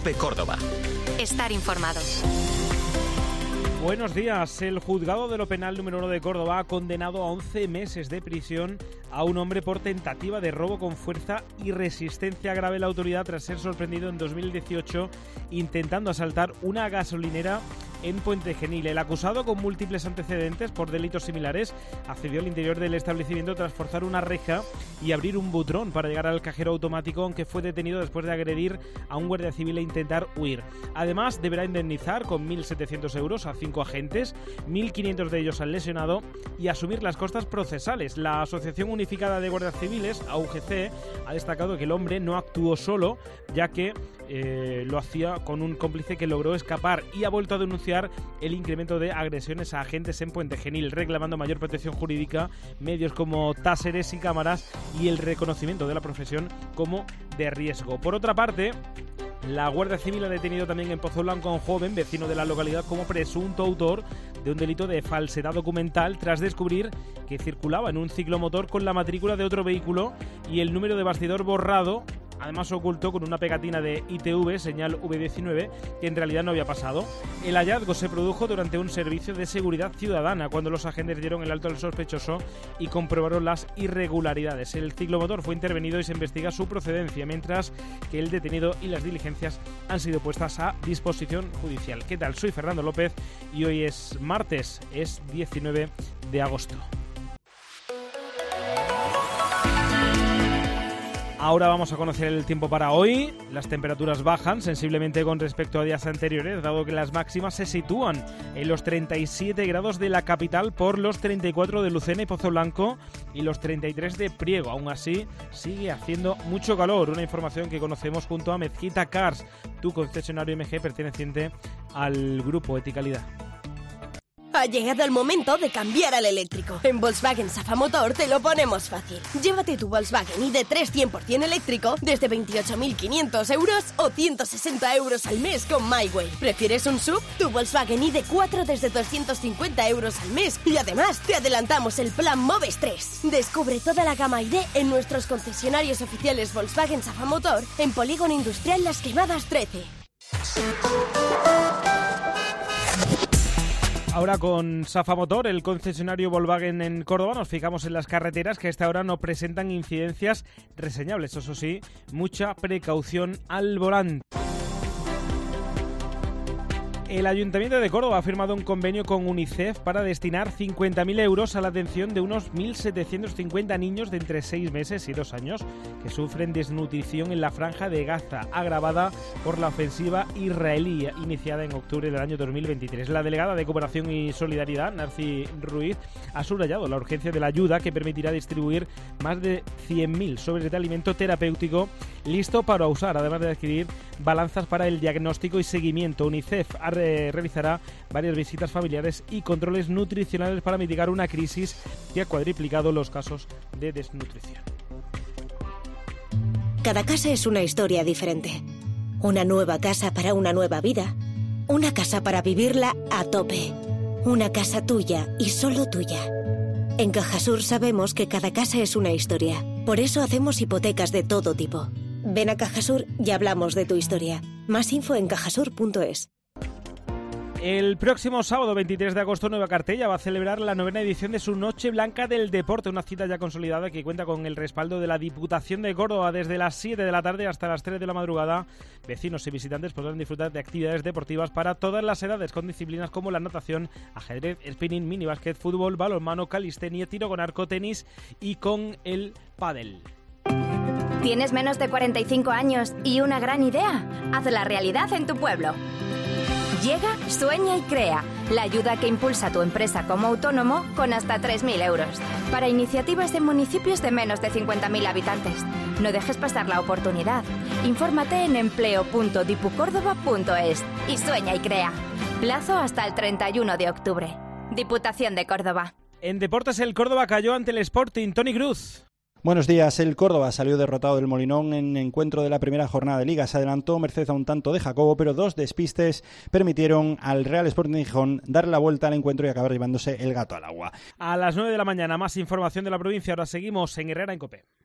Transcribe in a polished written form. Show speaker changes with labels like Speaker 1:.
Speaker 1: COPE Córdoba.
Speaker 2: Estar informado.
Speaker 3: Buenos días. El juzgado de lo penal número 1 de Córdoba ha condenado a 11 meses de prisión a un hombre por tentativa de robo con fuerza y resistencia grave a la autoridad tras ser sorprendido en 2018 intentando asaltar una gasolinera en Puente Genil. El acusado, con múltiples antecedentes por delitos similares, accedió al interior del establecimiento tras forzar una reja y abrir un butrón para llegar al cajero automático, aunque fue detenido después de agredir a un guardia civil e intentar huir. Además, deberá indemnizar con 1.700 euros a 5 agentes, 1.500 de ellos al lesionado, y asumir las costas procesales. La Asociación Unificada de Guardias Civiles, AUGC, ha destacado que el hombre no actuó solo, ya que lo hacía con un cómplice que logró escapar, y ha vuelto a denunciar el incremento de agresiones a agentes en Puente Genil, reclamando mayor protección jurídica, medios como táseres y cámaras y el reconocimiento de la profesión como de riesgo. Por otra parte, la Guardia Civil ha detenido también en Pozoblanco a un joven vecino de la localidad como presunto autor de un delito de falsedad documental tras descubrir que circulaba en un ciclomotor con la matrícula de otro vehículo y el número de bastidor borrado. Además, ocultó con una pegatina de ITV, señal V19, que en realidad no había pasado. El hallazgo se produjo durante un servicio de seguridad ciudadana, cuando los agentes dieron el alto al sospechoso y comprobaron las irregularidades. El ciclomotor fue intervenido y se investiga su procedencia, mientras que el detenido y las diligencias han sido puestas a disposición judicial. ¿Qué tal? Soy Fernando López y hoy es martes, es 19 de agosto. Ahora vamos a conocer el tiempo para hoy. Las temperaturas bajan sensiblemente con respecto a días anteriores, dado que las máximas se sitúan en los 37 grados de la capital por los 34 de Lucena y Pozoblanco y los 33 de Priego. Aún así, sigue haciendo mucho calor. Una información que conocemos junto a Mezquita Cars, tu concesionario MG perteneciente al grupo Eticalidad.
Speaker 4: Ha llegado el momento de cambiar al eléctrico. En Volkswagen Safa Motor te lo ponemos fácil. Llévate tu Volkswagen ID3 100% eléctrico desde 28.500 euros o 160 euros al mes con MyWay. ¿Prefieres un SUV? Tu Volkswagen ID4 desde 250 euros al mes. Y además te adelantamos el plan Moves 3. Descubre toda la gama ID en nuestros concesionarios oficiales Volkswagen Safa Motor en Polígono Industrial Las Quemadas 13.
Speaker 3: Ahora con Safa Motor, el concesionario Volkswagen en Córdoba, nos fijamos en las carreteras que a esta hora no presentan incidencias reseñables. Eso sí, mucha precaución al volante. El Ayuntamiento de Córdoba ha firmado un convenio con UNICEF para destinar 50.000 euros a la atención de unos 1.750 niños de entre 6 meses y 2 años que sufren desnutrición en la Franja de Gaza, agravada por la ofensiva israelí iniciada en octubre del año 2023. La delegada de Cooperación y Solidaridad, Narci Ruiz, ha subrayado la urgencia de la ayuda, que permitirá distribuir más de 100.000 sobres de alimento terapéutico listo para usar, además de adquirir balanzas para el diagnóstico y seguimiento. UNICEF realizará varias visitas familiares y controles nutricionales para mitigar una crisis que ha cuadriplicado los casos de desnutrición.
Speaker 5: Cada casa es una historia diferente. Una nueva casa para una nueva vida. Una casa para vivirla a tope. Una casa tuya y solo tuya. En Cajasur sabemos que cada casa es una historia. Por eso hacemos hipotecas de todo tipo. Ven a Cajasur y hablamos de tu historia. Más info en cajasur.es.
Speaker 3: El próximo sábado 23 de agosto, Nueva Cartella va a celebrar la 9ª edición de su Noche Blanca del Deporte, una cita ya consolidada que cuenta con el respaldo de la Diputación de Córdoba. Desde las 7 de la tarde hasta las 3 de la madrugada, vecinos y visitantes podrán disfrutar de actividades deportivas para todas las edades, con disciplinas como la natación, ajedrez, spinning, minibásquet, fútbol, balonmano, calistenia, tiro con arco, tenis y con el pádel.
Speaker 6: ¿Tienes menos de 45 años y una gran idea? Hazla realidad en tu pueblo. Llega Sueña y Crea, la ayuda que impulsa a tu empresa como autónomo con hasta 3.000 euros. Para iniciativas de municipios de menos de 50.000 habitantes. No dejes pasar la oportunidad. Infórmate en empleo.dipucórdoba.es y sueña y crea. Plazo hasta el 31 de octubre. Diputación de Córdoba.
Speaker 3: En deportes, el Córdoba cayó ante el Sporting. Toni Cruz.
Speaker 7: Buenos días. El Córdoba salió derrotado del Molinón en encuentro de la primera jornada de Liga. Se adelantó merced a un tanto de Jacobo, pero 2 despistes permitieron al Real Sporting de Gijón dar la vuelta al encuentro y acabar llevándose el gato al agua.
Speaker 3: A las 9 de la mañana, más información de la provincia. Ahora seguimos en Herrera en COPE.